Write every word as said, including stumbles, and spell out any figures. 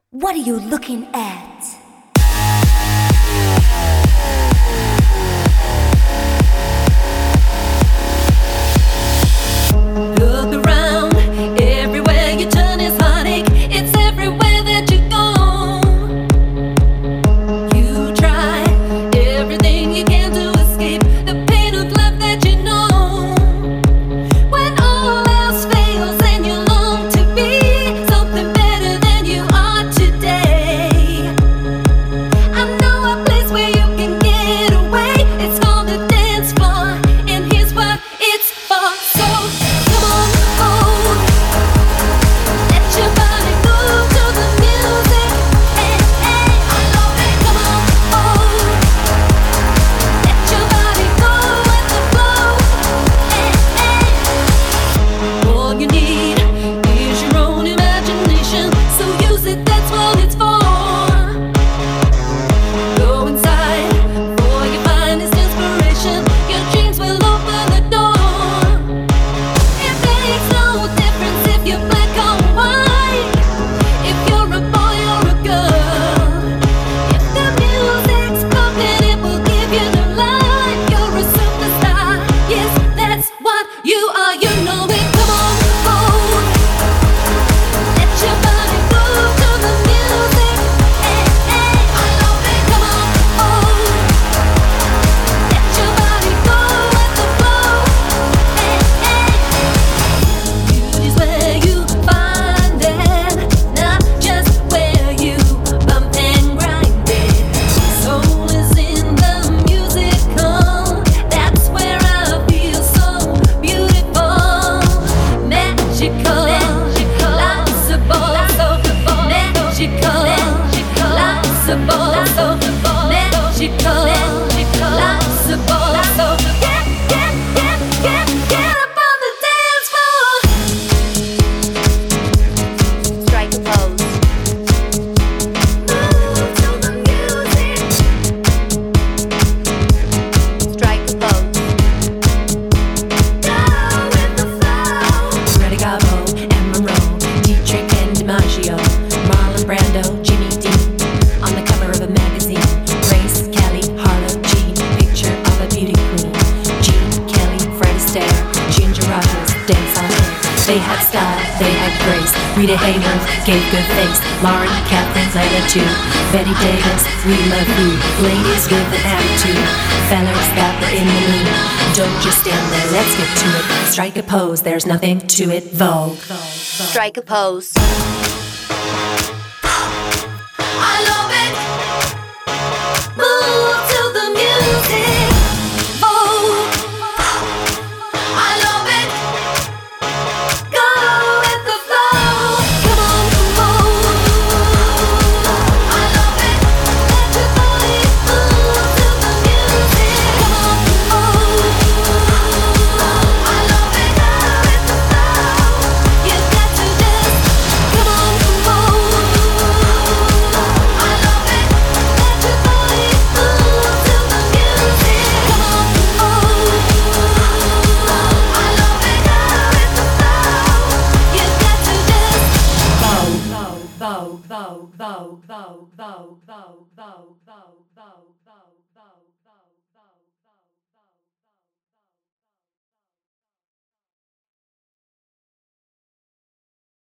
What are you looking at? Look around, everywhere you turn is heartache. It's everywhere that you go. You try everything you can to escape the pain of love that you know. When all else fails and you long to be something better than you are today, I know a place where you can get away. It's called the dance floor, and here's what it's for. So come on, oh, let your body move to the music. Hey, hey, I love it. Come on, oh, let your body go with the flow. Hey, hey. All you need is your own imagination, so use it. That's what it's for. Go inside for your finest inspiration. Your dreams will open the door. It makes no difference if you're black or white, if you're a boy or a girl. If the music's pumping, it will give you the life. You're a superstar. Yes, that's what you are. You know it. Come on, oh, let your body move to the music. Hey, hey, I love it. Come on, oh, let your body go with the flow. Hey, hey. Beauty's where you find it, not just where you bump and grind it. Soul is in the musical. That's where I feel so beautiful, magical, lots of balls, so magical, lots of balls, so magical, lots of balls, so get, get, get, get, get up on the dance floor. Strike a pose. Move to the music. Strike a pose. Go with the flow. Greta Garbo, Emma Rowe, Dietrich and DiMaggio, Marlon Brando, Jimmy Dean. On the cover of a magazine, Grace Kelly, Harlow Jean, picture of a beauty queen. Jean Kelly, Fred Astaire, Ginger Rogers, dance on air. They had style, they had grace. Rita Hayworth gave good face. Lauren, Catherine Zeta too. Betty Davis, we love you. Ladies with an attitude. Fellas that were in the mood. Don't just stand there, let's get to it. Strike a pose, there's nothing to it. Vogue. Strike a pose. I love it. Move to the music. Oh, I love it. Go with the flow. Come on, oh, I love it. Let your body move to the music. Come on, oh, I love it. Go with the flow. You got to just come on, oh, I love it. Let your body move to the music. Come on, oh, I love it. Go with the flow. You got to just vogue, vogue, vogue, vogue, vogue, vogue, vogue, vogue, vogue, vogue, vogue.